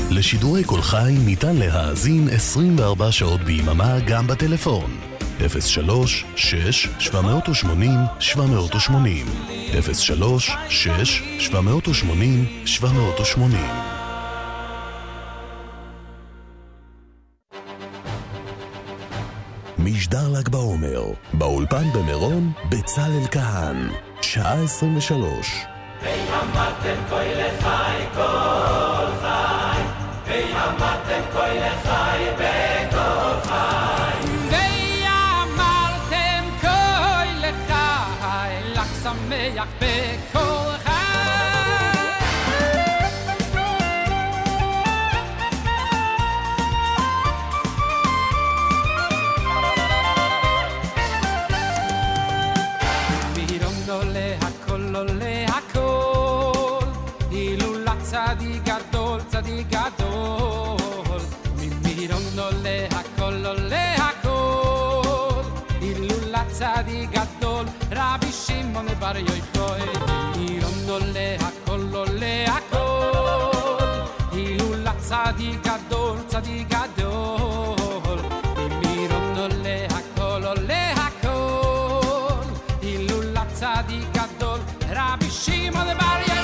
לשידורי כל חי ניתן להאזין 24 שעות ביממה גם בטלפון. 03-6-780-780 03-6-780-780. משדר ל"ג בעומר, באולפן במירון, בצלאל כהן, שעה 23. ויאמרתם כה לחי כל חי, ויאמרתם כה לחי בכל חי, ויאמרתם כה לחי, ל"ג שמח בכל חי. צדיק גדול, צדיק גדול, ממירון עולה הכל, עולה הכל, הילולה צדיק גדול, רבי שמעון בר יוחאי, ממירון עולה הכל, עולה הכל, הילולה צדיק גדול, צדיק גדול, ממירון עולה הכל, עולה הכל, הילולה צדיק גדול, רבי שמעון בר יוחאי.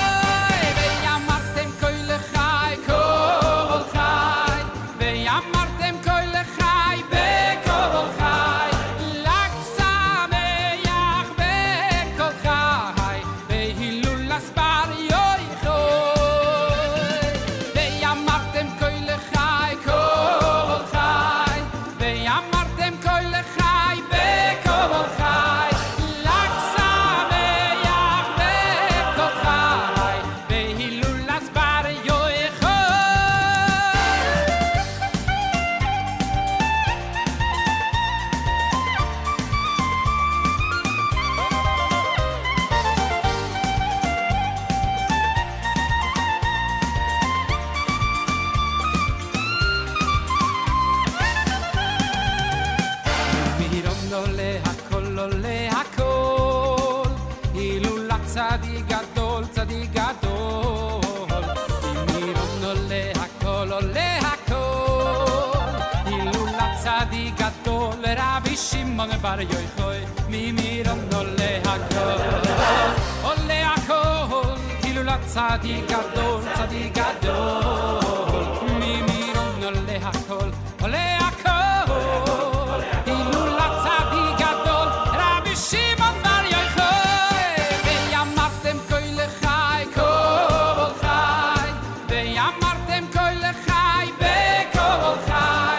בר יוחאי ממירון עולה הכל, עולה הכל, הילולת צדיק גדול, צדיק גדול, ממירון עולה הכל, עולה הכל, הילולת צדיק גדול, רבי שמעון בר יוחאי. ויאמרתם כה לחי כל חי, ויאמרתם כה לחי בכל חי,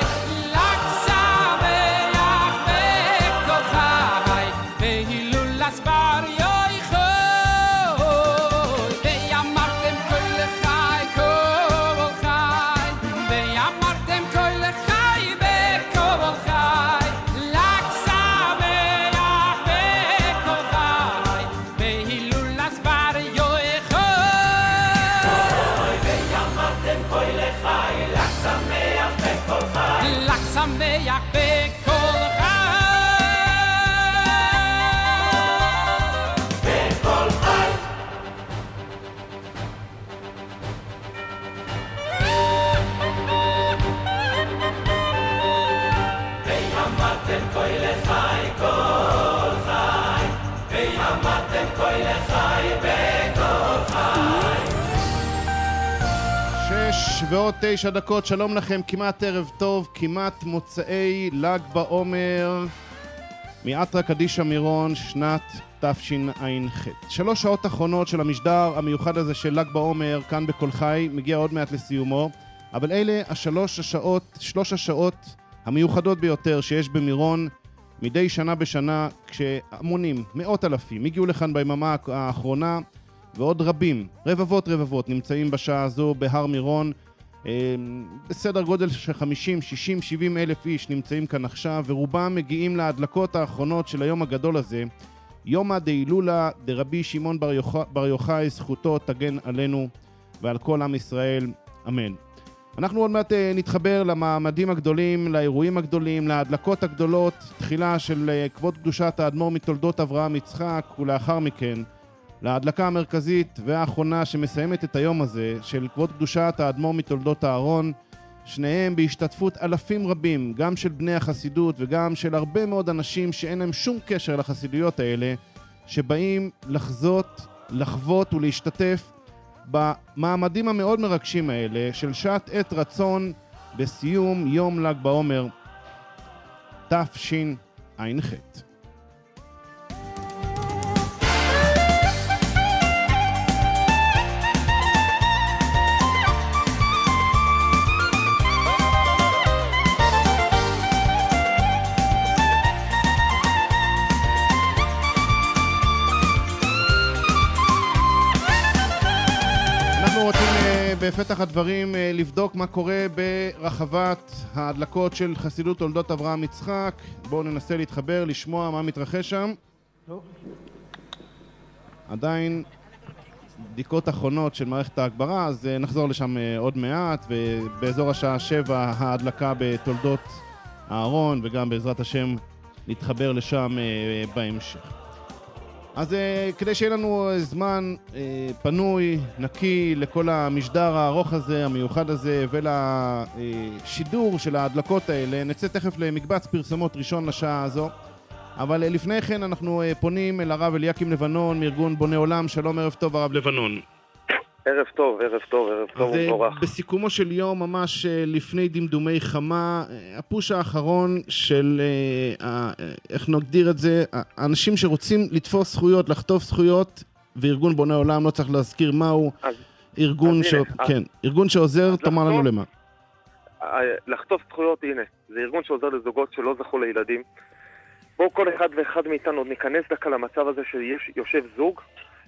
ועוד 9 דקות. שלום לכם, כמעט ערב טוב, כמעט מוצאי ל"ג בעומר מאתרא קדישא מירון, שנת תשע"ח. 3 שעות אחרונות של המשדר המיוחד הזה של ל"ג בעומר כאן בכל חי, מגיע עוד מעט לסיומו, אבל אלה שלוש השעות המיוחדות ביותר שיש במירון מדי שנה בשנה, כשהמונים, מאות אלפים, הגיעו לכאן ביממה האחרונה, ועוד רבים, רבבות נמצאים בשעה הזו בהר מירון. בסדר גודל של 50, 60, 70 אלף איש נמצאים כאן עכשיו, ורובם מגיעים להדלקות האחרונות של היום הגדול הזה, יומא דהילולא דרבי שמעון בר יוחאי, זכותו תגן עלינו ועל כל עם ישראל, אמן. אנחנו עוד מעט נתחבר למעמדים הגדולים, לאירועים הגדולים, להדלקות הגדולות, תחילה של כבוד קדושת האדמו"ר מתולדות אברהם יצחק, ולאחר מכן להדלקה המרכזית והאחרונה שמסיימת את היום הזה של כבוד קדושת האדמו"ר מתולדות אהרון, שניהם בהשתתפות אלפים רבים, גם של בני החסידות וגם של הרבה מאוד אנשים שאין להם שום קשר לחסידויות האלה, שבאים לחוות ולהשתתף במעמדים המאוד מרגשים האלה של שעת עת רצון בסיום יום ל"ג בעומר תשע"ח. בפתח הדברים לבדוק מה קורה ברחבת ההדלקות של חסידות תולדות אברהם יצחק. בואו ננסה להתחבר, לשמוע מה מתרחש שם. עדיין בדיקות אחרונות של מערכת ההגברה, אז נחזור לשם עוד מעט, ובאזור השעה 7 ההדלקה בתולדות אהרון, וגם בעזרת השם נתחבר לשם בהמשך. אז כדי שיהיה לנו זמן פנוי, נקי, לכל המשדר הארוך הזה, המיוחד הזה, ולשידור של ההדלקות האלה, נצא תכף למקבץ פרסומות ראשון לשעה הזו. אבל לפני כן אנחנו פונים אל הרב אליקים לבנון מארגון בוני עולם. שלום, ערב טוב הרב לבנון. ערב טוב, ערב טוב, ערב טוב ומבורך. בסיכומו של יום, ממש לפני דמדומי חמה, הפוש האחרון של, איך נגדיר את זה, האנשים שרוצים לתפוס זכויות, לחטוף זכויות, וארגון בוני עולם, לא צריך להזכיר מהו, ארגון שעוזר, תאמר לנו למה. לחטוף זכויות, הנה, זה ארגון שעוזר לזוגות שלא זכו לילדים. בואו כל אחד ואחד מאיתנו ניכנס דקה למצב הזה שיושב זוג,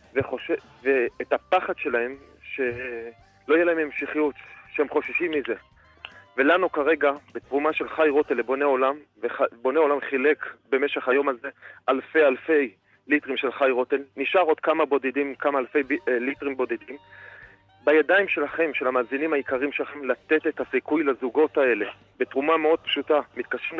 ואת הפחד שלהם שלא יהיה להם המשכיות, שהם חוששים מזה. ולנו כרגע, בתרומה של חי רוטל לבוני עולם, ובוני עולם חילק במשך היום הזה אלפי ליטרים של חי רוטל, נשאר עוד כמה אלפי ליטרים בודדים, בידיים שלכם, של המאזינים העיקרים שלכם, לתת את הסיכוי לזוגות האלה, בתרומה מאוד פשוטה, מתקשרים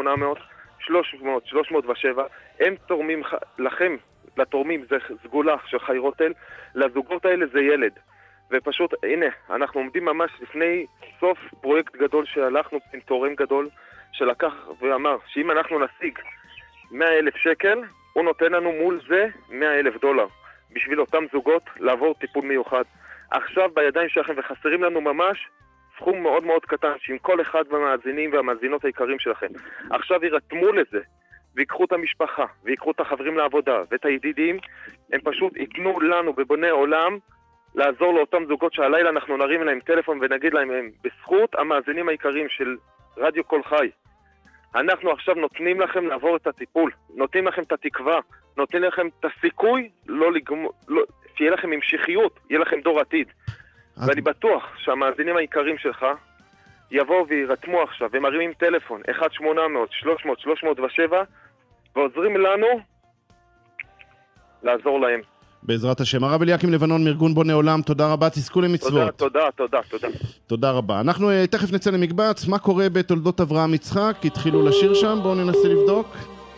ל-1-800-300-307, הם תורמים לכם, לתורמים זה סגולה של חי רוטל, לזוגות האלה זה ילד. ופשוט, הנה, אנחנו עומדים ממש לפני סוף פרויקט גדול שהלכנו עם תורם גדול, שלקח ואמר שאם אנחנו נשיג 100,000 שקל, הוא נותן לנו מול זה $100,000 בשביל אותם זוגות לעבור טיפול מיוחד. עכשיו בידיים שלכם, וחסרים לנו ממש סכום מאוד מאוד קטן, שעם כל אחד מהמאזינים והמאזינות העיקרים שלכם עכשיו ירתמו לזה, ויקחו את המשפחה, ויקחו את החברים לעבודה, ואת הידידים, הם פשוט ייתנו לנו בבוני עולם, לעזור לאותם זוגות שהלילה אנחנו נרים להם טלפון ונגיד להם, הם בזכות המאזינים העיקרים של רדיו כל חי. אנחנו עכשיו נותנים לכם לעבור את הטיפול, נותנים לכם את התקווה, נותנים לכם את הסיכוי, שיהיה לכם המשכיות, יהיה לכם דור עתיד. ואני בטוח שהמאזינים העיקרים שלך יבואו וירתמו עכשיו, ומרימים טלפון, 1-800-300-307, ועוזרים לנו לעזור להם. בעזרת השם. הרב אליקים לבנון מארגון בוני עולם, תודה רבה, תזכו למצוות. תודה. תודה רבה. אנחנו תכף נצא למקבץ, מה קורה בתולדות אברהם יצחק? התחילו לשיר שם, בואו ננסה לבדוק.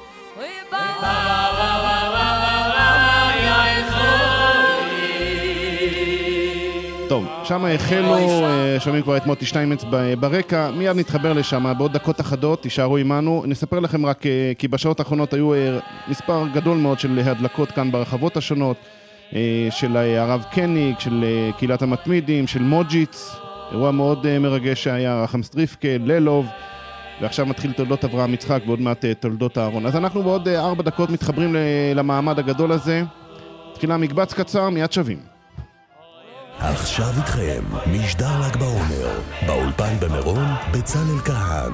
טוב, שם החלו, שומעים כבר את מוטי שטיינמץ ברקע, מיד נתחבר לשם, בעוד דקות אחדות, תישארו עמנו. נספר לכם רק, כי בשעות האחרונות היו מספר גדול מאוד של הדלקות כאן ברחבות השונות, של הרב קניג, של קהילת המתמידים, של מוג'יץ, אירוע מאוד מרגש שהיה, רחם סטריפקה, ללוב, ועכשיו מתחיל תולדות אברהם יצחק ועוד מעט תולדות אהרון. אז אנחנו בעוד 4 דקות מתחברים למעמד הגדול הזה. תחילה מקבץ קצר, מיד שווים. עכשיו איתכם משדר ל"ג בעומר, באולפן במירון, בצלאל כהן.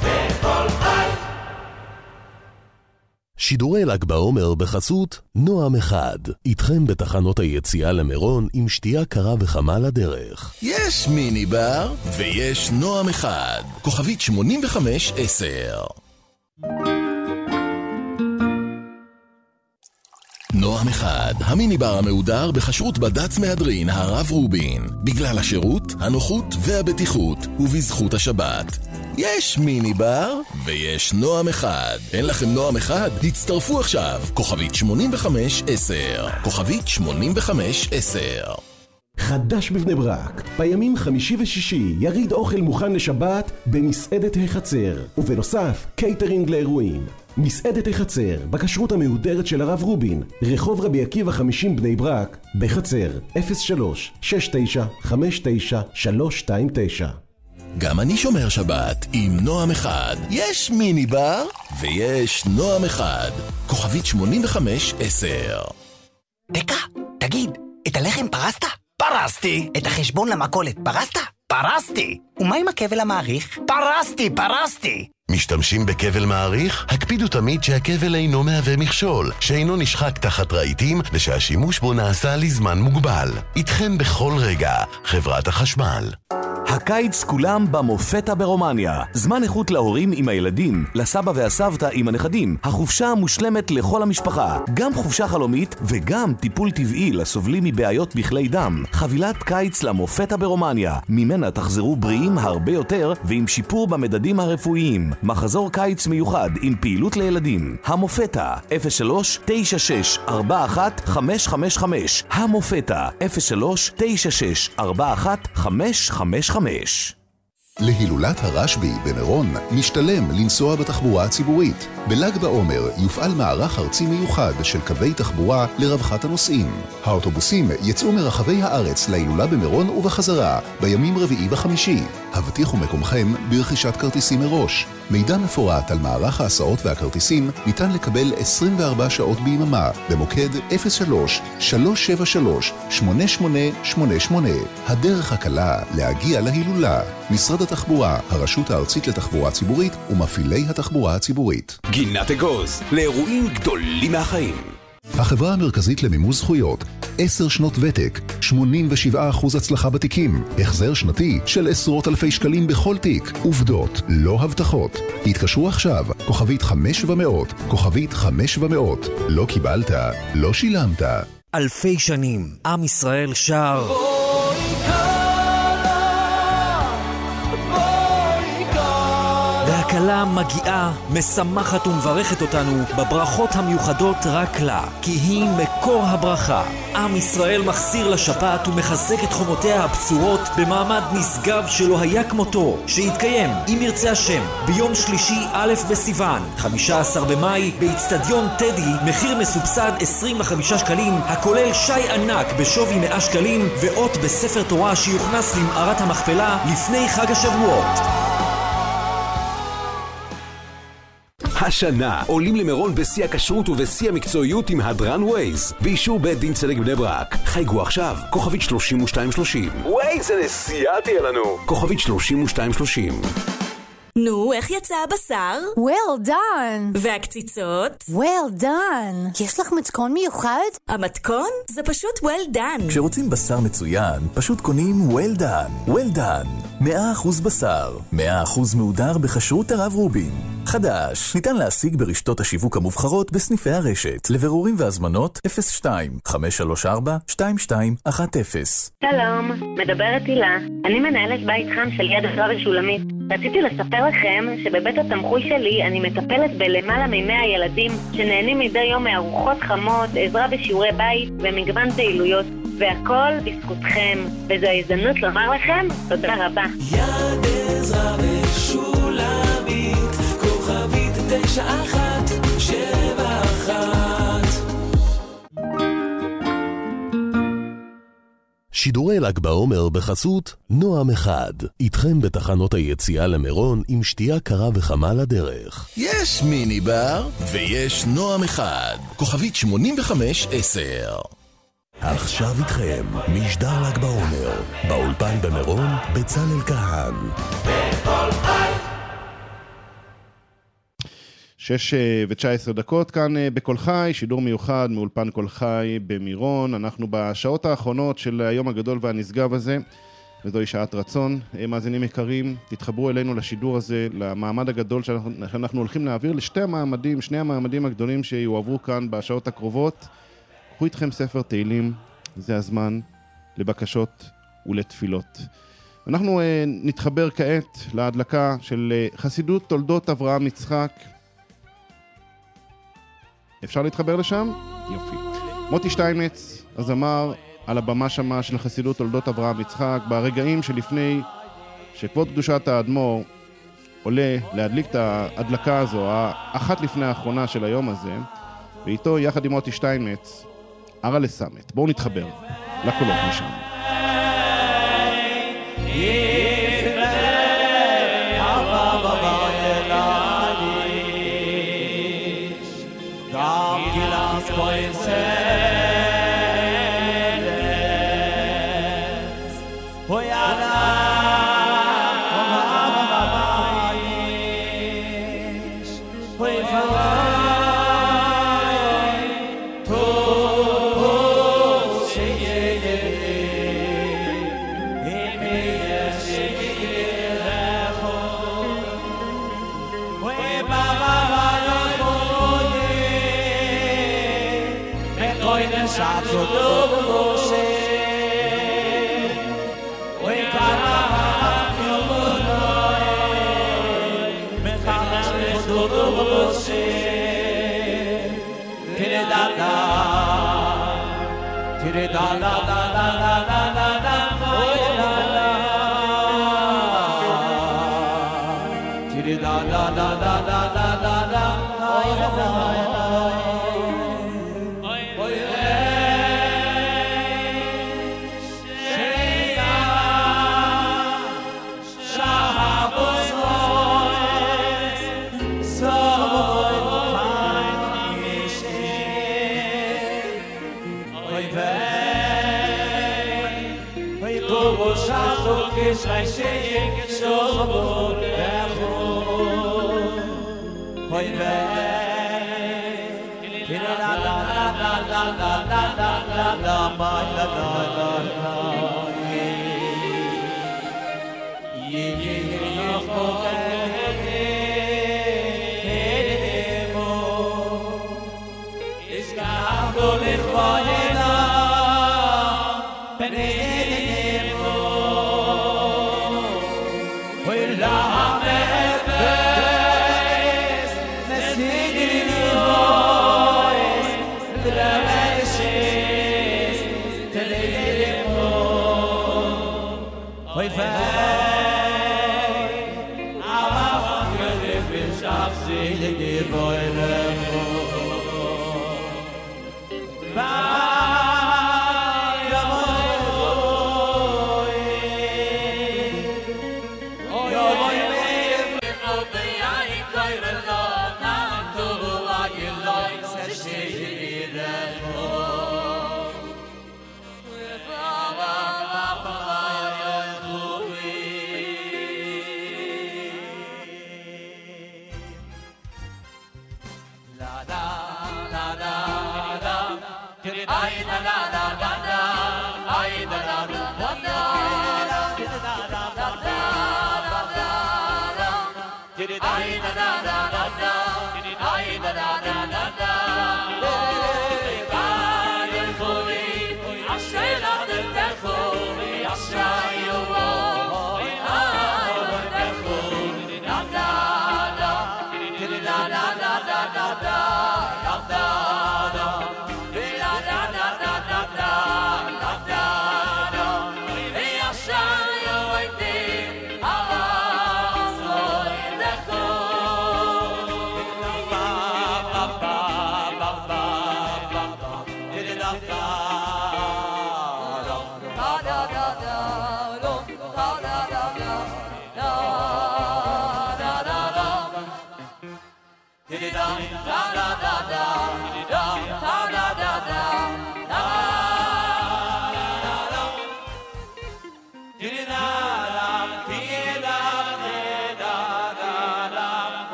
שידורי ל"ג בעומר בחסות נועם אחד, איתכם בתחנות היציאה למירון עם שתייה קרה וחמה לדרך. יש מיני בר ויש נועם אחד, כוכבית 8510. נועם אחד, המיני בר המהודר בחשרות בד"ץ מהדרין הרב רובין, בגלל השירות, הנוחות והבטיחות, ובזכות השבת. יש מיני בר ויש נועם אחד. אין לכם נועם אחד? הצטרפו עכשיו. כוכבית 8510. כוכבית 8510. חדש בבני ברק, בימים חמישי ושישי יריד אוכל מוכן לשבת במסעדת החצר, ובנוסף קייטרינג לאירועים. מסעדת החצר, בכשרות המהודרת של הרב רובין, רחוב רבי עקיבא 50 בני ברק, בחצר 03-6959-329. גם אני שומר שבת עם נועם אחד. יש מיני בר ויש נועם אחד. כוכבית 8510. דקה, תגיד, את הלחם פרסת? פרסתי. את החשבון למכולת פרסת? פרסתי. ומה עם הכבל המעריך? פרסתי. משתמשים בכבל מעריך? הקפידו תמיד שהכבל אינו מהווה מכשול, שאינו נשחק תחת רהיטים ושהשימוש בו נעשה לזמן מוגבל. איתכם בכל רגע, חברת החשמל. הקיץ כולם במופתה ברומניה. זמן איכות להורים עם הילדים, לסבא והסבתא עם הנכדים. החופשה המושלמת לכל המשפחה. גם חופשה חלומית וגם טיפול טבעי לסובלים מבעיות בכלי דם. חבילת קיץ למופתה ברומניה. ממנה תחזרו בריאים הרבה יותר ועם שיפור במדדים הרפואיים. מחזור קיץ מיוחד עם פעילות לילדים. המופתה 03-9641-555. המופתה 03-9641-555. להילולת הרשב"י במירון משתלם לנסוע בתחבורה הציבורית. בל"ג בעומר יופעל מערך ארצי מיוחד של קווי תחבורה לרווחת הנוסעים. האוטובוסים יצאו מרחבי הארץ להילולה במירון ובחזרה בימים רביעי וחמישי. הבטיחו מקומכם ברכישת כרטיסים מראש. מידע מפורט על מערך ההסעות והכרטיסים ניתן לקבל 24 שעות ביממה במוקד 03-373-8888. הדרך הקלה להגיע להילולה. משרד התחבורה, הרשות הארצית לתחבורה ציבורית ומפעילי התחבורה הציבורית. גינת אגוז, לאירועים גדולים מהחיים. החברה המרכזית למימוש זכויות, 10 שנות ותק, 87% הצלחה בתיקים, החזר שנתי של עשרות אלפי שקלים בכל תיק, עובדות, לא הבטחות. התקשרו עכשיו, כוכבית 500, כוכבית 500. לא קיבלת, לא שילמת. אלפי שנים, עם ישראל שר והקלה מגיעה, משמחת ומברכת אותנו בברכות המיוחדות רק לה, כי היא מקור הברכה. עם ישראל מחזיר לשבת ומחזק את חומותיה הבצורות במעמד נשגב שלא היה כמותו, שיתקיים, אם ירצה השם, ביום שלישי א' בסיוון, 15 במאי, באצטדיון טדי, מחיר מסובסד 25 שקלים, הכולל שי ענק בשווי 100 שקלים, ואות בספר תורה שיוכנס למערת המכפלה לפני חג השבועות. השנה עולים למירון בשיא הכשרות ובשיא המקצועיות עם הדרן ווייז באישור בית דין צדק בני ברק. חייגו עכשיו, כוכבית 3230. ווייז, הנסיעה תהיה לנו. כוכבית 3230. נו, איך יצא הבשר? Well done. והקציצות? Well done. יש לך מתכון מיוחד? המתכון? זה פשוט well done. כשרוצים בשר מצוין, פשוט קונים well done. well done. 100% בשר. 100% מהודר בכשרות הרב רובין. חדש. ניתן להשיג ברשתות השיווק המובחרות בסניפי הרשת. לבירורים והזמנות 02-534-2210. שלום, מדברת הילה. אני מנהלת בית חם של יד עזרא ושולמית. רציתי לספר לכם שבבית התמחוי שלי אני מטפלת בלמעלה מ100 ילדים שנהנים מדי יום מארוחות חמות, עזרה בשיעורי בית ומגוון פעילויות, והכל בזכותכם. וזו ההזדמנות לומר לכם תודה רבה. יד עזרא ושולמית, כוכבית 9171. שידורי ל"ג בעומר בחסות נועם אחד. איתכם בתחנות היציאה למירון עם שתייה קרה וחמה לדרך. יש מיני בר ויש נועם אחד. כוכבית 8510. עכשיו איתכם משדר ל"ג בעומר. באולפן במירון בצלאל כהן. בכל חי. 6:19 כאן בכל חי, שידור מיוחד מאולפן כל חי במירון. אנחנו בשעות האחרונות של היום הגדול והנשגב הזה, וזוהי שעת רצון. מאזינים יקרים, תתחברו אלינו לשידור הזה, למעמד הגדול שאנחנו הולכים להעביר לשני המעמדים הגדולים שיועברו כאן בשעות הקרובות. קחו איתכם ספר תהילים, זה הזמן לבקשות ולתפילות. אנחנו נתחבר כעת להדלקה של חסידות תולדות אברהם יצחק. אפשר להתחבר לשם? יופי. מוטי שטיינמץ, הזמר על הבמה שמה של חסידות תולדות אברהם יצחק, ברגעים שלפני שכבוד קדושת האדמו"ר עולה להדליק את ההדלקה הזו, האחת לפני האחרונה של היום הזה, ואיתו יחד עם מוטי שטיינמץ, ערה לסמת. בואו נתחבר לקולות משם.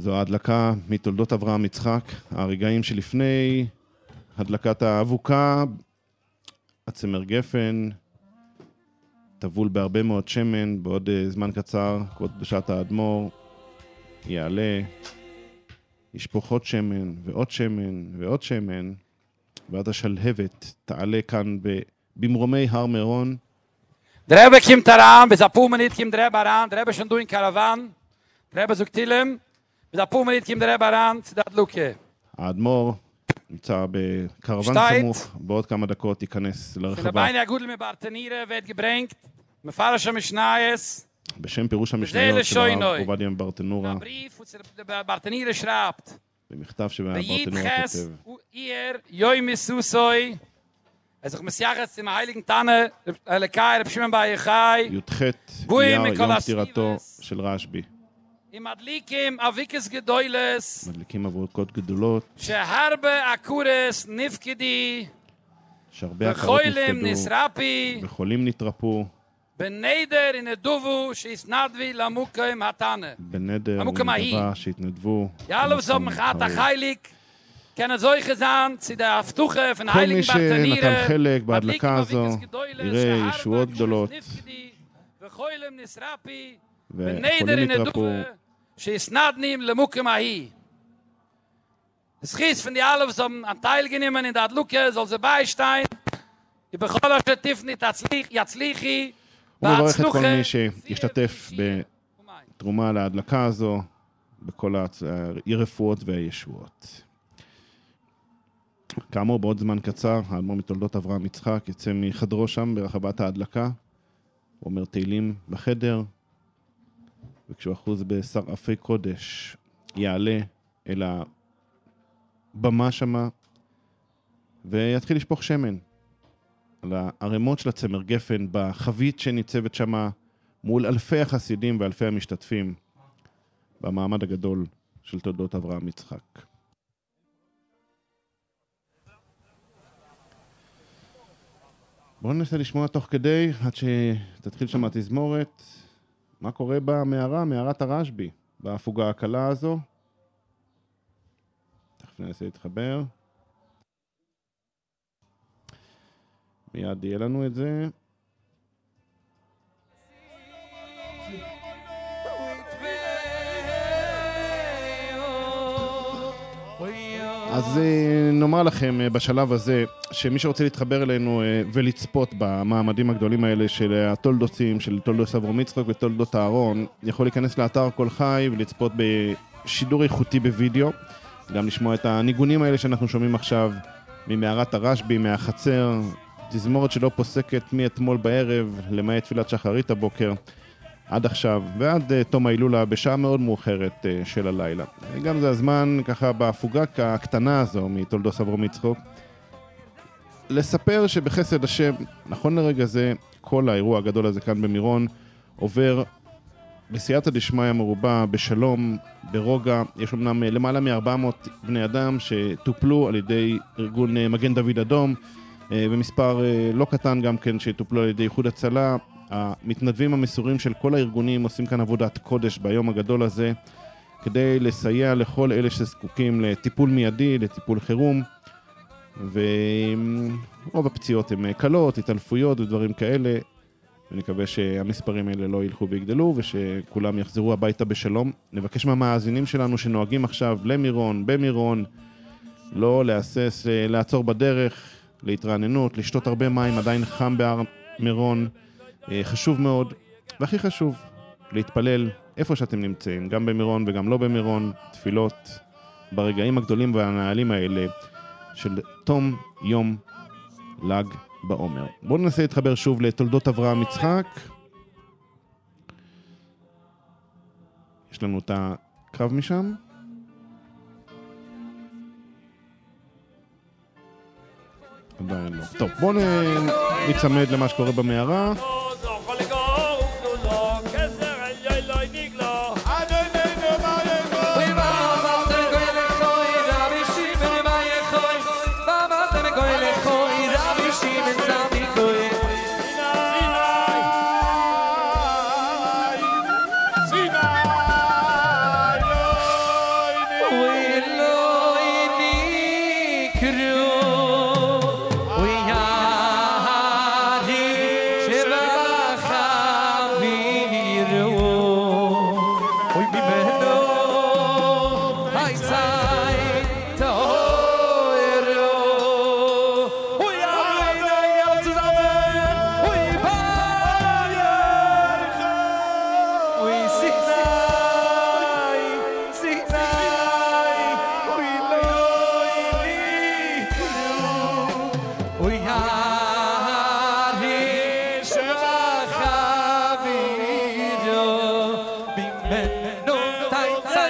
זו ההדלקה מתולדות אברהם יצחק, הרגעים שלפני הדלקת האבוקה, הצמר גפן, טבול בהרבה מאוד שמן, בעוד זמן קצר, כבוד בשעת האדמו"ר, יעלה, ישפוך עוד שמן ועוד שמן ועוד שמן, ועד השלהבת תעלה כאן במרומי הר מירון. דרבה קים טרם, בזפור מנית קים דרבה רן, דרבה שנדו אין קרוון, דרבה זוקטילם, בזפור מנית קים דרבה רן, צדת לוקה. האדמו"ר נמצא בקרוון סמוך, בעוד כמה דקות ייכנס לרחבה. שלבייני הגודל מברטנירה ואת גברנקט, מפרש המשנייס, בשם פירוש המשניות של הרב עובדיה מברטנורה. הבריף ברטנירה שרפט. במכתב שברטנורה כותב. איר יוי מסוסוי, אז אנחנו מסייחס עם ההיליגן תנה, לקאי, רב שמעון בר יוחאי. י"ח אייר, יום פטירתו של רשב"י. עם מדליקים אביקס גדוילס. מדליקים אבוקות גדולות. שהרבה אקורס נפקדי. שהרבה הקרות וחולים נסרפי. וחולים נתרפו. בנדר ינדובו שיסנדבי למוקם התנה. בנדר ונדבה שהתנדבו. יאלו זו מחאת החייליק. כן הזוי חזן, צידי הפתוחה, פן כל מי שנטל חלק בהדלקה הזו, יראה ישועות גדולות. וחולים נסרפי. וחולים נתרפו. שיסנדנים למוקם ההיא. Es gießt von die alle, was haben an Teil genommen in der Adluke, soll sie beistein. Ich bechol euch לטיף nicht יצליחי. הוא מברך את כל מי שישתתף בתרומה להדלקה הזו, בכל הרפואות והישועות. כאמור, בעוד זמן קצר, האדמו"ר מתולדות אברהם יצחק יצא מחדרו שם ברחבת ההדלקה. הוא אומר תהילים בחדר, וכשהוא אחוז בשרעפי קודש, יעלה אל הבמה שמה, ויתחיל לשפוך שמן על הערימות של הצמר גפן בחבית שניצבת שמה מול אלפי החסידים ואלפי המשתתפים במעמד הגדול של תולדות אברהם יצחק. בואו ננסה לשמוע תוך כדי עד שתתחיל שם התזמורת מה קורה במערה, מערת הרשב"י, בהפוגה הקלה הזו. תכף ננסה להתחבר. מיד יהיה לנו את זה. אז נאמר לכם בשלב הזה שמי שרוצה להתחבר אלינו ולצפות במעמדים הגדולים האלה של התולדוסים, של תולדות אברהם יצחק ותולדות אהרון, יכול להיכנס לאתר כל חי ולצפות בשידור איכותי בווידאו, גם לשמוע את הניגונים האלה שאנחנו שומעים עכשיו ממערת הרשב"י, מהחצר, תזמורת שלא פוסקת מאתמול בערב למעט תפילת שחרית הבוקר עד עכשיו, ועד תום ההילולה בשעה מאוד מאוחרת של הלילה. גם זה הזמן ככה בהפוגה הקטנה הזו מתולדות אברהם יצחק לספר שבחסד השם, נכון לרגע זה, כל האירוע הגדול הזה כאן במירון עובר בסייעתא דשמיא מרובה, בשלום, ברוגע. יש אמנם למעלה מ-400 בני אדם שטופלו על ידי ארגון מגן דוד אדום, ומספר לא קטן גם כן שטופלו על ידי איחוד הצלה. המתנדבים המסורים של כל הארגונים עושים כאן עבודת קודש ביום הגדול הזה, כדי לסייע לכל אלה שזקוקים לטיפול מיידי, לטיפול חירום, ורוב הפציעות הן קלות, התעלפויות ודברים כאלה. ונקווה שהמספרים האלה לא ילכו ויגדלו, ושכולם יחזרו הביתה בשלום. נבקש מהמאזינים שלנו שנוהגים עכשיו למירון, במירון, לא להסס, לעצור בדרך, להתרעננות, לשתות הרבה מים, עדיין חם בהר מירון, חשוב מאוד, והכי חשוב, להתפלל איפה שאתם נמצאים, גם במירון וגם לא במירון, תפילות ברגעים הגדולים והנעלים האלה של תום יום ל"ג בעומר. בואו ננסה להתחבר שוב לתולדות אברהם יצחק. יש לנו את הקרב משם. עדיין לא. טוב, בואו נצמד למה שקורה במערה.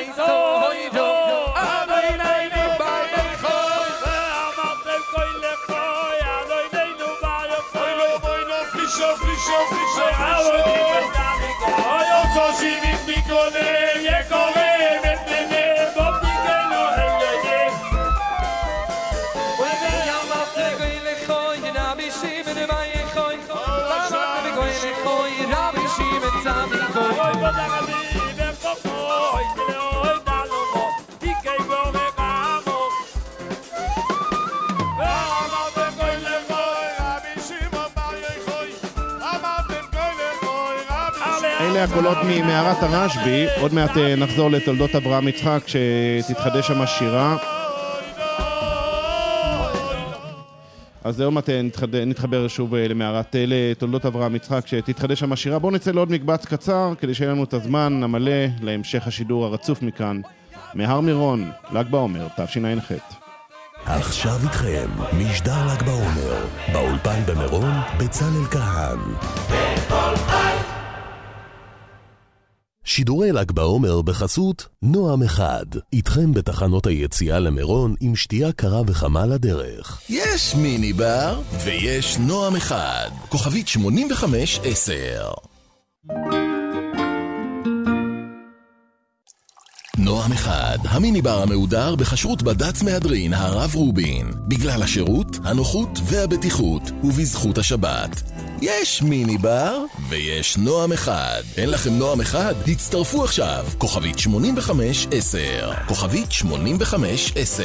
אלה הקולות ממערת הרשב"י. עוד מעט נחזור לתולדות אברהם יצחק כשתתחדש שם השירה. אז עוד מעט נתחבר שוב לתולדות אברהם יצחק כשתתחדש שם השירה. בואו נצא לעוד מקבץ קצר כדי שיהיה לנו את הזמן המלא להמשך השידור הרצוף מכאן מהר מירון, ל"ג בעומר, תשע"ח. עכשיו איתכם משדר ל"ג בעומר, באולפן במירון בצלאל כהן. שידורי ל"ג בעומר בחסות נועם אחד, איתכם בתחנות היציאה למירון עם שתייה קרה וחמה לדרך. יש מיני בר ויש נועם אחד, כוכבית 8510. נועם אחד, המיני בר המהודר בחשרות בד"ץ מהדרין הרב רובין, בגלל השירות, הנוחות והבטיחות ובזכות השבת. יש מיני בר ויש נועם אחד. אין לכם נועם אחד? הצטרפו עכשיו, כוכבית 8510, כוכבית 8510.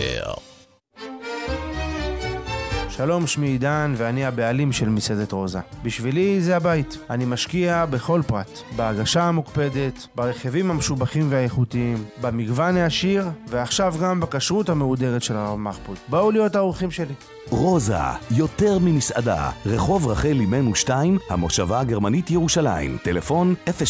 שלום, שמי עידן ואני הבעלים של מסעדת רוזה. בשבילי זה הבית. אני משקיע בכל פרט, בהגשה המוקפדת, ברכיבים המשובחים והאיכותיים, במגוון העשיר, ועכשיו גם בכשרות המהודרת של הרב מחפוד. באו להיות האורחים שלי. רוזה, יותר ממסעדה, רחוב רחל אימנו 2, המושבה הגרמנית ירושלים, טלפון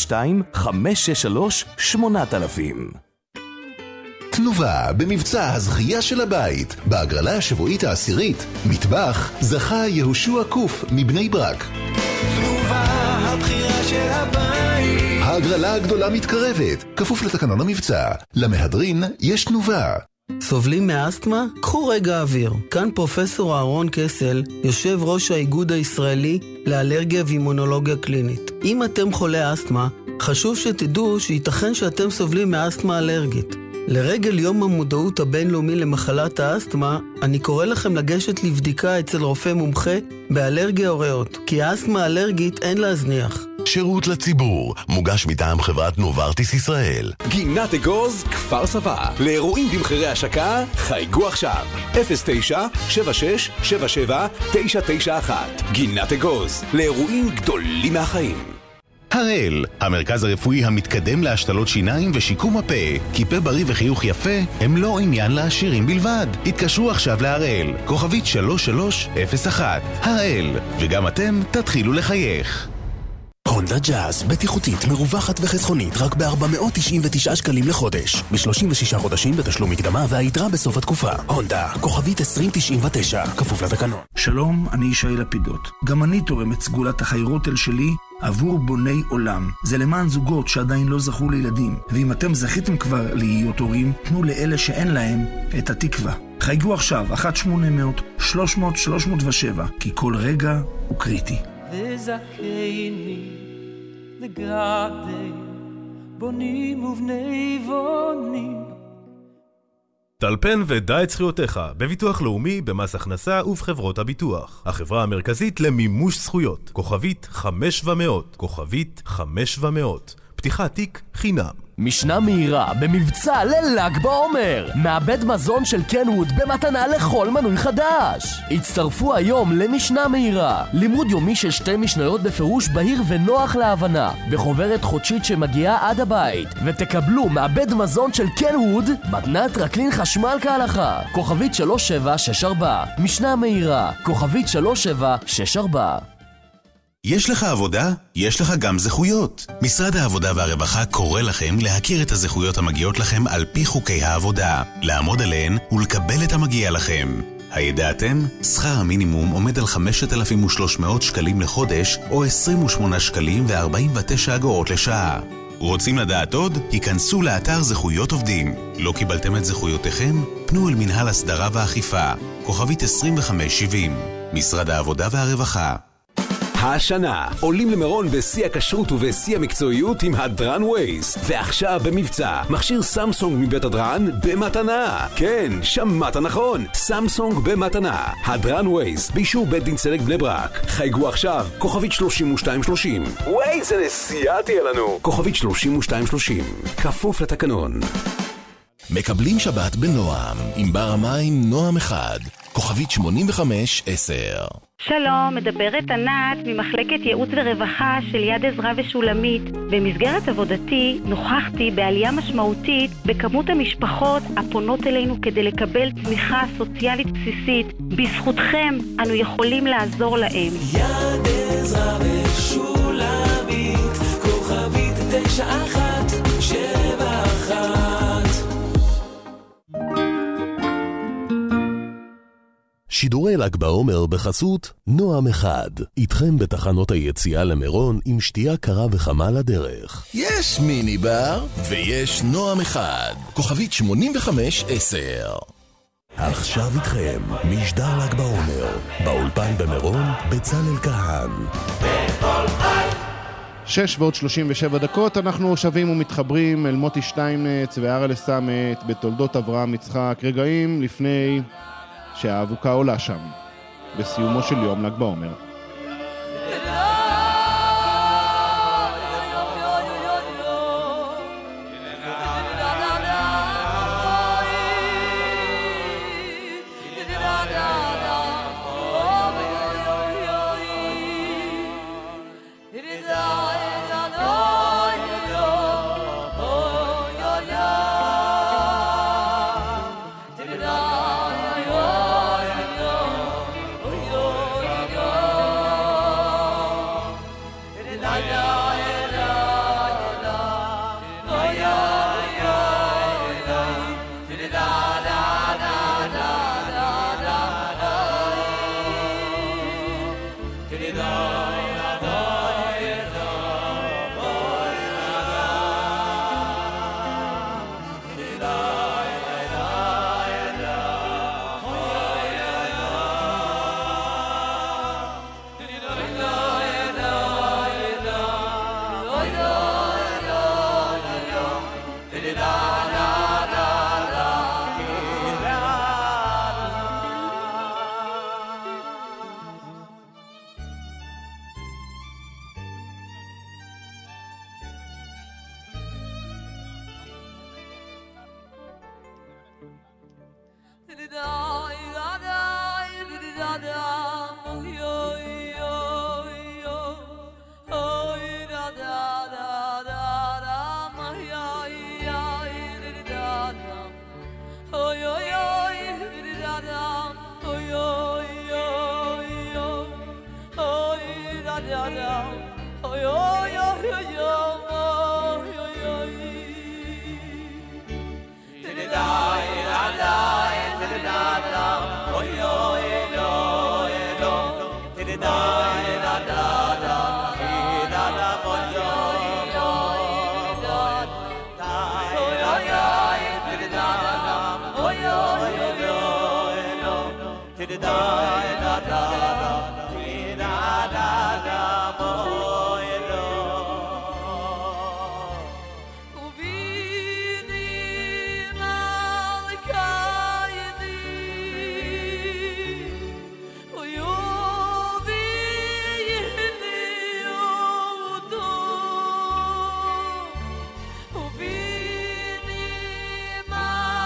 02-563-8000. תנובה במבצע הזכייה של הבית, בהגרלה השבועית העשירית, מטבח זכה יהושע קוף מבני ברק. תנובה, הבחירה של הבית. ההגרלה הגדולה מתקרבת, כפוף לתקנון המבצע. למהדרין יש תנובה. סובלים מאסתמה? קחו רגע אוויר. כאן פרופסור אהרון קסל, יושב ראש האיגוד הישראלי לאלרגיה ואימונולוגיה קלינית. אם אתם חולי אסתמה, חשוב שתדעו שייתכן שאתם סובלים מאסתמה אלרגית. לרגל יום המודעות הבינלאומי למחלת האסתמה, אני קורא לכם לגשת לבדיקה אצל רופא מומחה באלרגיה או ריאות, כי האסתמה אלרגית אין להזניח. שירות לציבור, מוגש מטעם חברת נוברטיס ישראל. גינת אגוז, כפר סבא. לאירועים במחירי השקה, חייגו עכשיו. 09-76-77-991. גינת אגוז, לאירועים גדולים מהחיים. הראל, המרכז הרפואי המתקדם להשתלות שיניים ושיקום הפה. כי פה בריא וחיוך יפה הם לא עניין לעשירים בלבד. התקשרו עכשיו להראל, כוכבית 3301. הראל, וגם אתם תתחילו לחייך. הונדה ג'אז, בטיחותית, מרווחת וחסכונית, רק ב-499 שקלים לחודש. ב-36 חודשים בתשלום מקדמה והיתרה בסוף התקופה. הונדה, כוכבית 2099, כפוף לתקנון. שלום, אני ישי לפידות. גם אני תורם את סגולת החיירוטל שלי עבור בוני עולם. זה למען זוגות שעדיין לא זכו לילדים. ואם אתם זכיתם כבר להיות הורים, תנו לאלה שאין להם את התקווה. חייגו עכשיו, 1-800-300-307, כי כל רגע הוא קריטי. וזכני לגדי בונים ובני בונים. טלפן ודע את זכויותיך בביטוח לאומי, במס הכנסה ובחברות הביטוח. החברה המרכזית למימוש זכויות, כוכבית 500, כוכבית 500. פתיחת תיק חינם. משנה מהירה במבצע לל"ג בעומר. מעבד מזון של קנווד במתנה לכל מנוי חדש. הצטרפו היום למשנה מהירה, לימוד יומי של 2 משניות בפירוש בהיר ונוח להבנה, בחוברת חודשית שמגיעה עד הבית, ותקבלו מעבד מזון של קנווד מתנת רקלין חשמל כהלכה. כוכבית 3764. משנה מהירה, כוכבית 3764. יש לך עבודה? יש לך גם זכויות. משרד העבודה והרווחה קורא לכם להכיר את הזכויות המגיעות לכם על פי חוקי העבודה, לעמוד עליהן ולקבל את המגיע לכם. הידעתם? שכר המינימום עומד על 5,300 שקלים לחודש, או 28 שקלים ו49 אגורות לשעה. רוצים לדעת עוד? היכנסו לאתר זכויות עובדים. לא קיבלתם את זכויותיכם? פנו אל מנהל הסדרה ואכיפה. כוכבית 2570. משרד העבודה והרווחה. השנה עולים למירון בשיא הכשרות ובשיא המקצועיות עם הדרן ווייז. ועכשיו במבצע, מכשיר סמסונג מבית הדרן במתנה. כן, שמעת נכון, סמסונג במתנה. הדרן ווייז, באישור בית דין צדק בני ברק. חייגו עכשיו, כוכבית 3230. ווייז זה נסיעה תהיה לנו. כוכבית 3230, כפוף לתקנון. מקבלים שבת בנועם, עם בר המים נועם אחד. כוכבית 8510. שלום, מדברת ענת ממחלקת ייעוץ ורווחה של יד עזרא ושולמית. במסגרת עבודתי נוכחתי בעלייה משמעותית בכמות המשפחות הפונות אלינו כדי לקבל תמיכה סוציאלית בסיסית. בזכותכם אנו יכולים לעזור להם. יד עזרא ושולמית, כוכבית 9171. שידורי ל"ג בעומר בחסות נועם אחד. איתכם בתחנות היציאה למירון עם שתייה קרה וחמה לדרך. יש מיני בר ויש נועם אחד. כוכבית 8510. עכשיו איתכם משדר ל"ג בעומר. באולפן במירון בצלאל כהן. 6:37, אנחנו שבים ומתחברים אל מוטי שטיינץ והרל סמט בתולדות אברהם יצחק, רגעים לפני שהאבוקה עולה שם, בסיומו של יום ל"ג בעומר.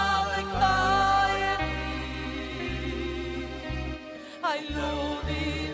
I love you.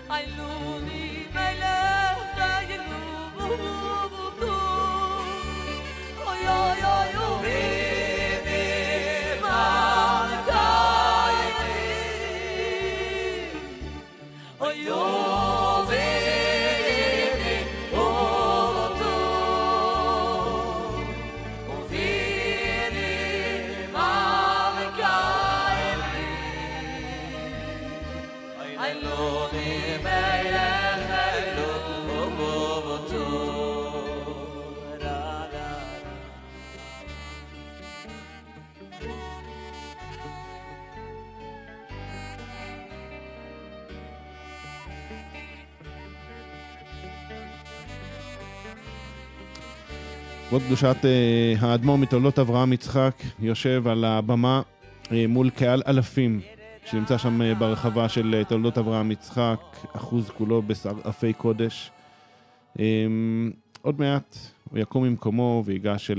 כבוד קדושת האדמו"ר מתולדות אברהם יצחק יושב על הבמה מול קהל אלפים שנמצא שם ברחבה של תולדות אברהם יצחק, אחוז כולו בשרעפי קודש. עוד מעט הוא יקום ממקומו ויגש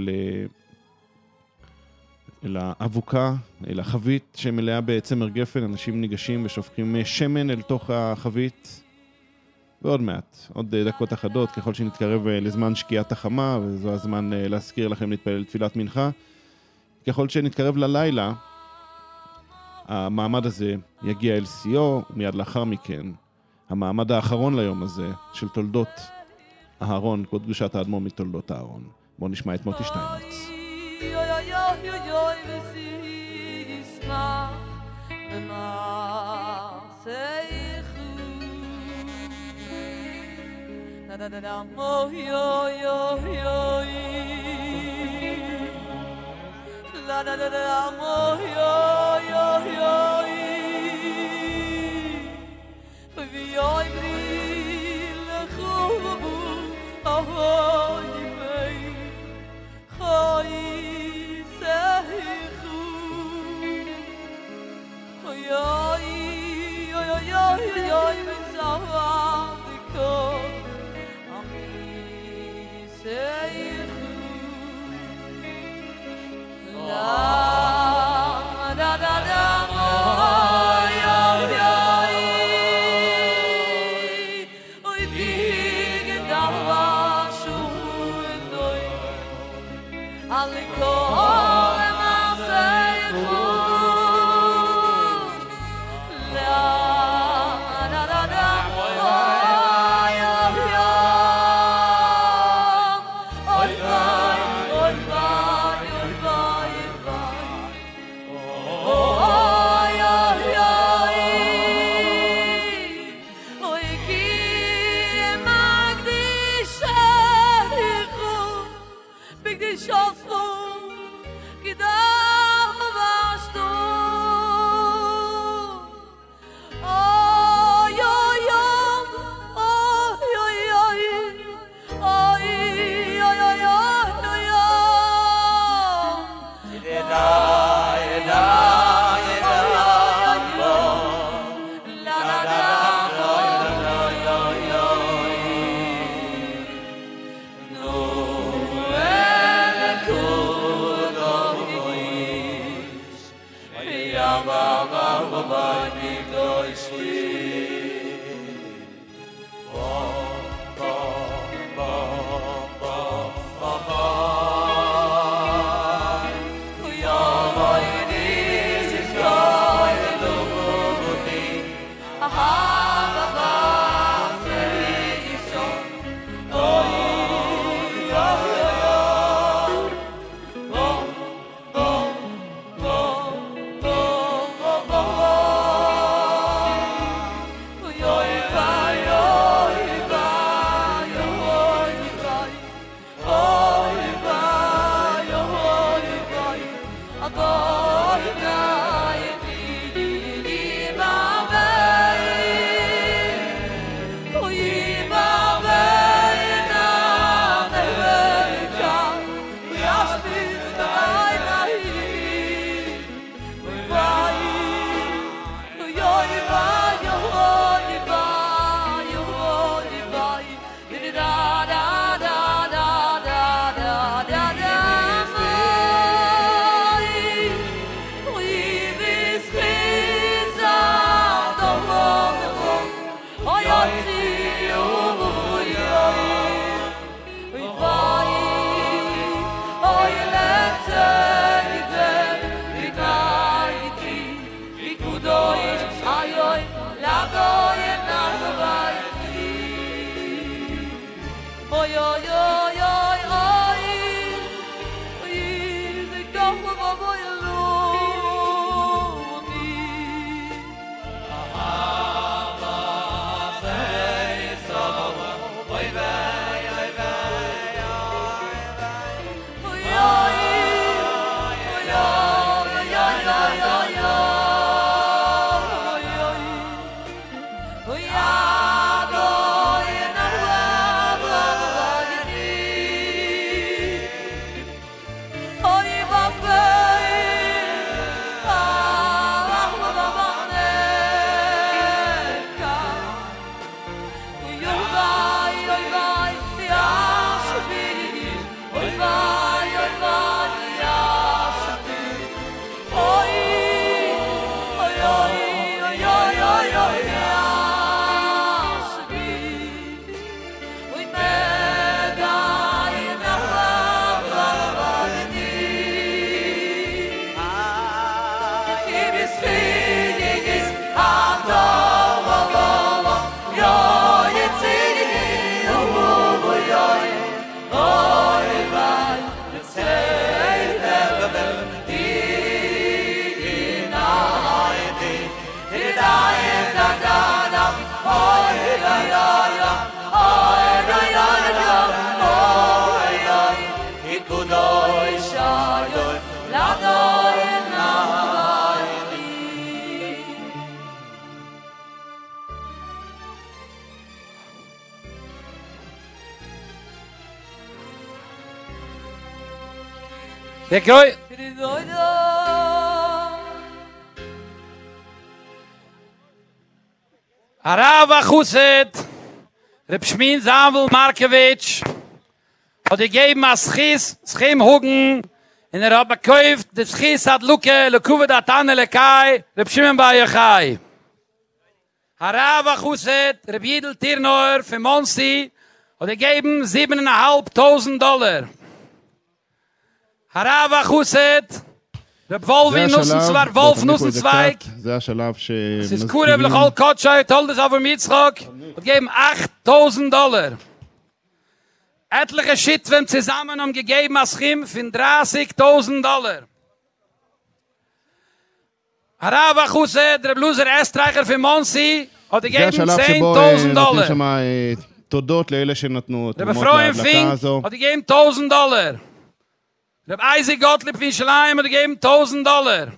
אל האבוקה, אל החבית שמלאה בצמר גפן. אנשים ניגשים ושופכים שמן אל תוך החבית. ועוד מעט, עוד דקות אחדות, ככל שנתקרב לזמן שקיעת החמה, וזו הזמן להזכיר לכם להתפלל תפילת מנחה. ככל שנתקרב ללילה, המעמד הזה יגיע אל שיאו, ומיד לאחר מכן, המעמד האחרון ליום הזה, של תולדות אהרון, כבוד קדושת האדמו"ר מתולדות אהרון. בואו נשמע את מוטי שטיינץ. da da da mo yo yo yo la da da da mo yo yo yo vi oi bril khubu ahoy vei khoy sehu yo yo yo yo yo bezavadiko la da da da oh yo yo oi big da va shu doi aliko ma sei la da da da Dekoi. Arava Chuset, Reb Shmin Samuel Markowitsch, hat gegeben als Schiss, Schim Hugen, in der Rabbe Käuft, der Schiss hat Luke, Lekuwe da Tanne Lekai, Reb Shimon Bar Yochai. Arava Chuset, Reb Yidel Tirnoer, für Monsi, hat gegeben $7,500. Harava Chuset, Reb Wolf Nussenzweig, זה השלב es ist Kurev lechol Kotschai, Toldes auf dem Yitzchok, und geben $8,000. Etliche Schitwen zusammen haben gegeben als Chim für $30,000. Harava Chuset, Reb Loser Estreicher für Monsi, hat gegeben $10,000. תודות לאלה שנתנו תרומות להדלקה הזו. hat gegeben $1,000. Reb Isaac Gottlieb von Schleim hat gegeben $1,000.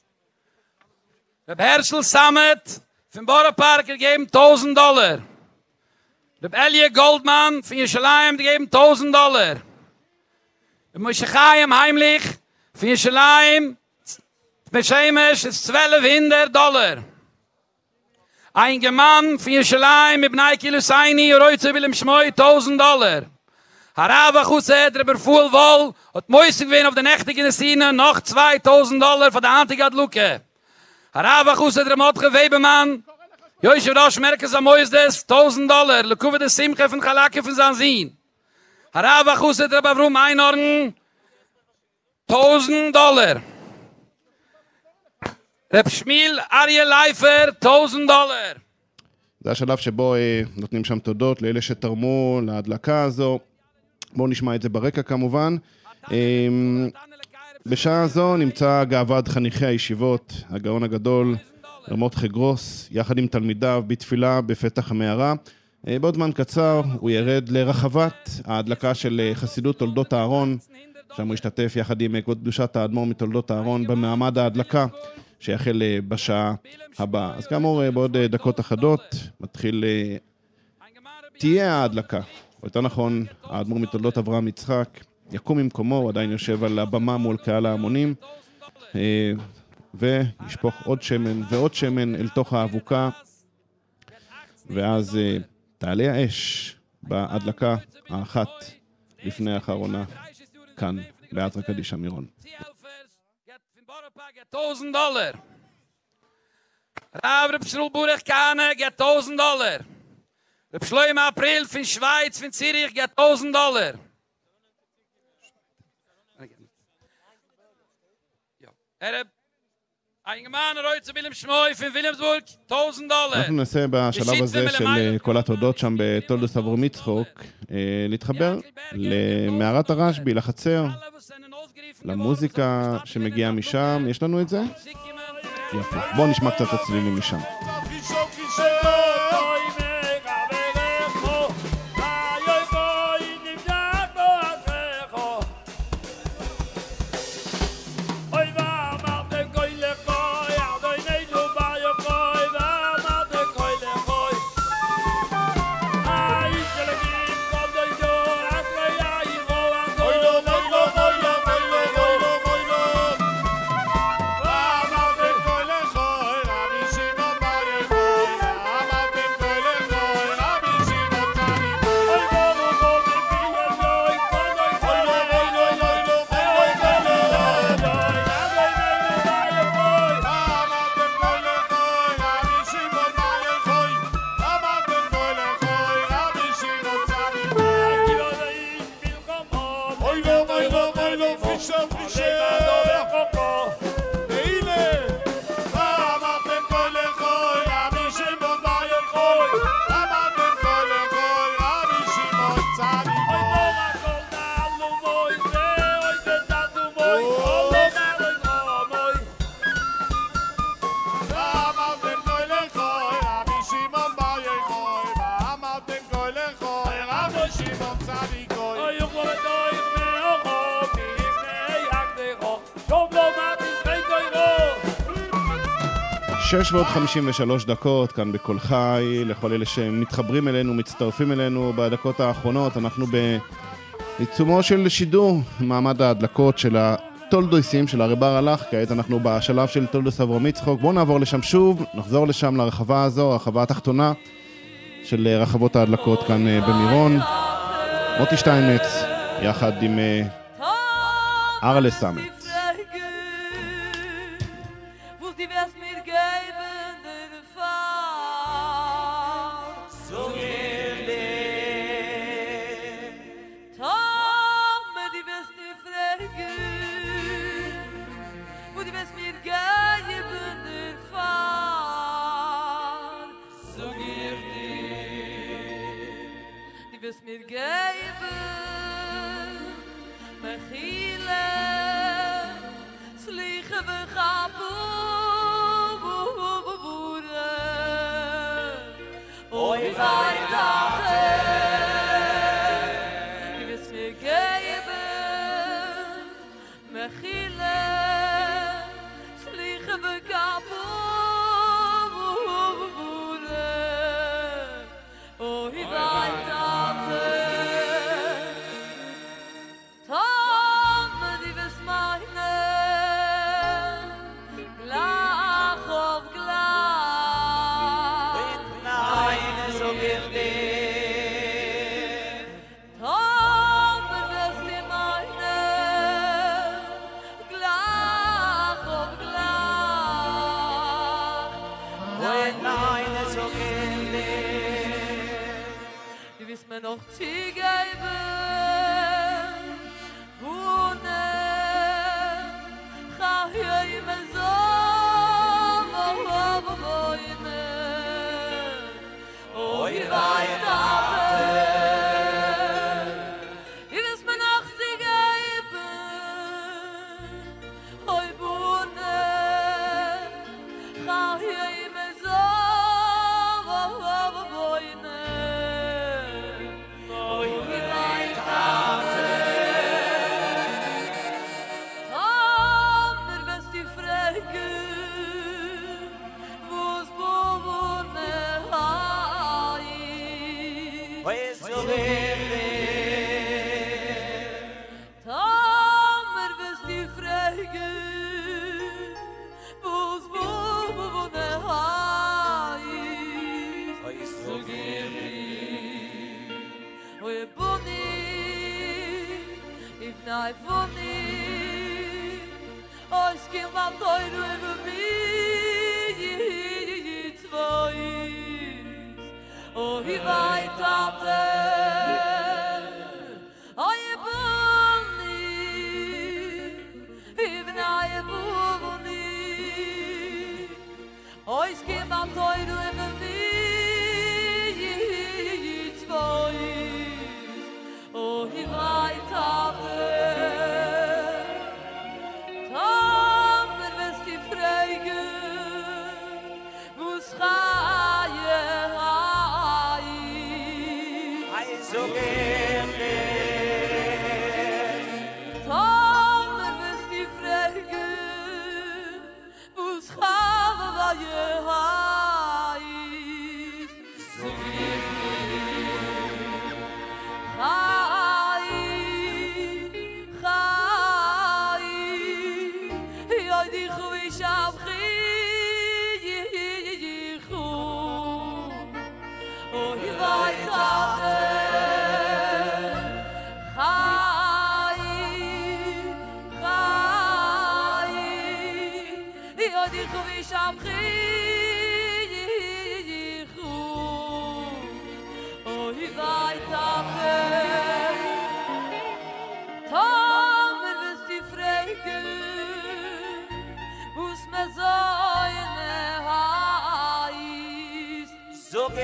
Reb Herschel Samet von Borapark hat gegeben $1,000. Reb Elie Goldman von Schleim hat gegeben $1,000. Reb Moshe Chaim Heimlich von Schleim mit Shemesh ist $1,200. Ein Gemann von Schleim mit Bnei Lusaini und Reutze Willem Schmoy $1,000. Harava Chuset, Reber Fuhlwoll, hat Moisig gewinnt auf der nächtigen Sinne noch $2,000 von der Antigad Luke. Harava Chuset, Remotche Webermann, Joishe Rosh Merkes am Moisdes, $1,000, Lekuwe des Simche von Chalake von Sanzin. Harava Chuset, Reber Avrum Einhorn, $1,000. Reb Shmiel Arie Leifer, $1,000. זה השלב שבו נותנים שם תודות לאלה שתרמו להדלקה הזו. בואו נשמע את זה ברקע כמובן. בשעה הזו נמצא גאוות חניכי הישיבות, הגאון הגדול, רמות חגרוס, יחד עם תלמידיו בתפילה בפתח המערה. בעוד זמן קצר הוא ירד לרחבת ההדלקה של חסידות תולדות אהרון, שם הוא השתתף יחד עם כבוד קדושת האדמו"ר מתולדות אהרון במעמד ההדלקה, שיחל בשעה הבאה. אז כאמור, בעוד דקות אחדות תהיה ההדלקה. או יותר נכון, האדמו"ר מתולדות אברהם יצחק יקום ממקומו, הוא עדיין יושב על הבמה מול קהל ההמונים, וישפוך עוד שמן ועוד שמן אל תוך האבוקה, ואז תעלה האש בהדלקה האחת לפני האחרונה, כאן בעטרה קדישא מירון. $1,000. Rav Reb Shmuel Burech Kahane get $1,000. Reb Shloim April von Schweiz, von Zürich get $1,000. ein Mann Reutze Willem Schmoy von Wilhelmsburg, $1,000. אנחנו ננסה בשלב הזה של כל התודות שם בתולדות אברהם יצחק להתחבר למערת הרשב"י, לחצר, למוזיקה שמגיעה משם. יש לנו את זה? יפה. בואו נשמע קצת הצלילים משם. שש ועוד 53 דקות, כאן בכל חי, לכל אלה שמתחברים אלינו, מצטרפים אלינו בדקות האחרונות. אנחנו בעיצומו של שידור מעמד ההדלקות של הטולדויסים של הרב בר הלך. כעת אנחנו בשלב של טולדוס אברהם יצחק. בואו נעבור לשם שוב, נחזור לשם לרחבה הזו, הרחבה התחתונה של רחבות ההדלקות כאן במירון. מוטי שטיינמץ, יחד עם ארלה סאמט. mir geben mechile sliche we gapu bure oi vai tate du wirst mir geben mechile sliche we gapu bure oi vai noch zugeben ohne khaya imzo boine oi vai tate ist mir noch zugeben oi ohne khaya imzo boine I funny oh skim va toy du over me it's voice oh he vai tate oh bunny even I bunny oh skim va toy du over me it's voice oh he vai tate Okay.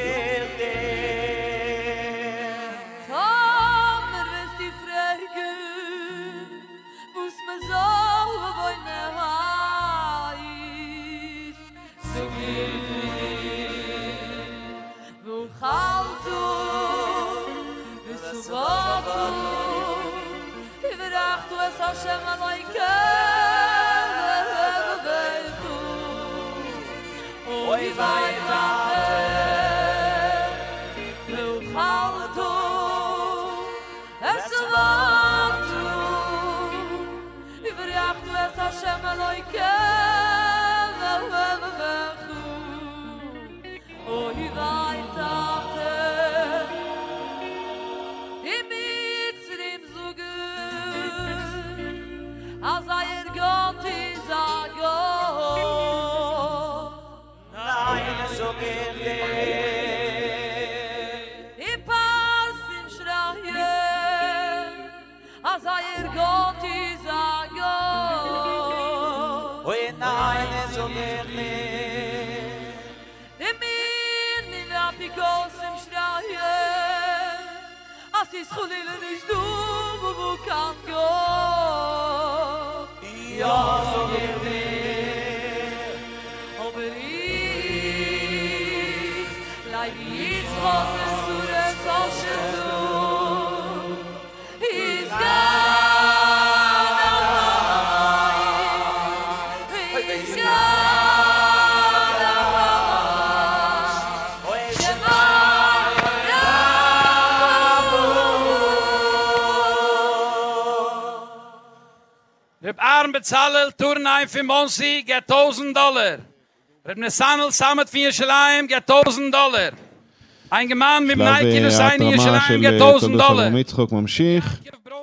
Bezahlen, Turnheim für Monsi, get $1,000. Reb Nesanel Samet für Yerushalayim, get $1,000. ein Gemann mit Nike לסיין ירושלים get $1,000. מצחוק ממשיך.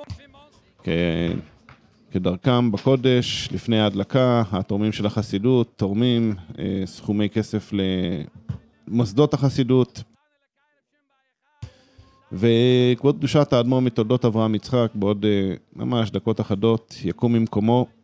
כדרכם בקודש, לפני ההדלקה, התורמים של החסידות, תורמים סכומי כסף למוסדות החסידות. וכבוד קדושת האדמו"ר מתולדות אברהם יצחק, בעוד ממש דקות אחדות יקום ממקומו.